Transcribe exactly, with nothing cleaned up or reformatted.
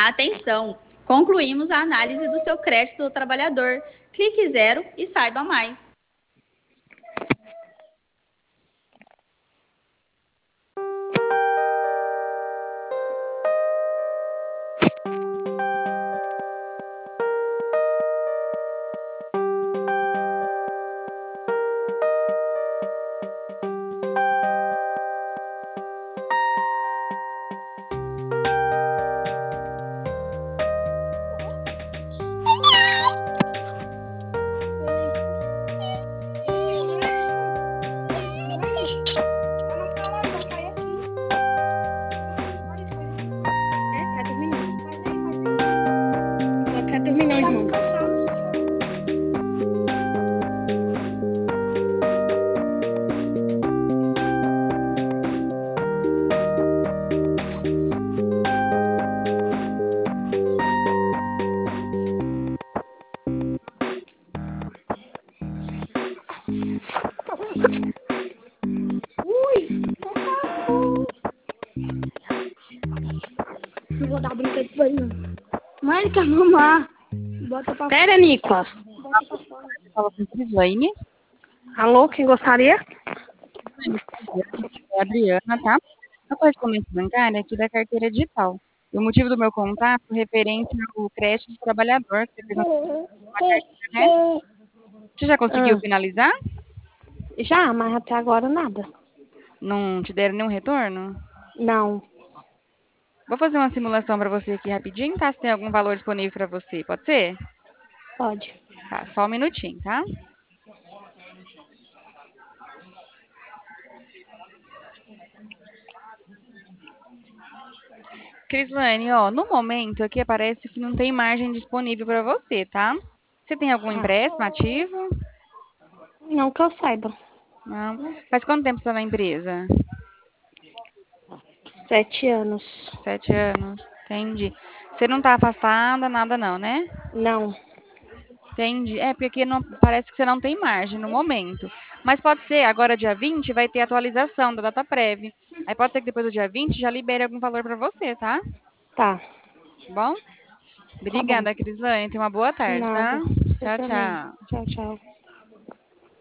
Atenção! Concluímos a análise do seu crédito do trabalhador. Clique zero e saiba mais. Não vou dar brinquedo pra ele, não. Mas ele quer mamar. Bota pra Pera, Nicolas. Bota pra fora. Fala com Crislaine. Alô, quem gostaria? É a Adriana, tá? A correspondência bancária aqui da carteira digital. E o motivo do meu contato é referente ao crédito do trabalhador, que você fez uma carteira, né? Você já conseguiu Ah. finalizar? Já, mas até agora nada. Não te deram nenhum retorno? Não. Vou fazer uma simulação para você aqui rapidinho, tá? Se tem algum valor disponível para você, pode ser? Pode. Tá, só um minutinho, tá? Crislane, ó, no momento aqui aparece que não tem margem disponível para você, tá? Você tem algum Ah. empréstimo ativo? Não que eu saiba. Não. Faz quanto tempo você está na empresa? Sete anos. Sete anos. Entendi. Você não está afastada, nada não, né? Não. Entendi. É, porque aqui não, parece que você não tem margem no momento. Mas pode ser, agora dia vinte vai ter atualização da data prévia. Aí pode ser que depois do dia vinte já libere algum valor para você, tá? Tá. Tá bom? Tá bom. Obrigada, Crislane. Tenha uma boa tarde, tá? Nada. Você Tchau, também. tchau. Tchau, tchau.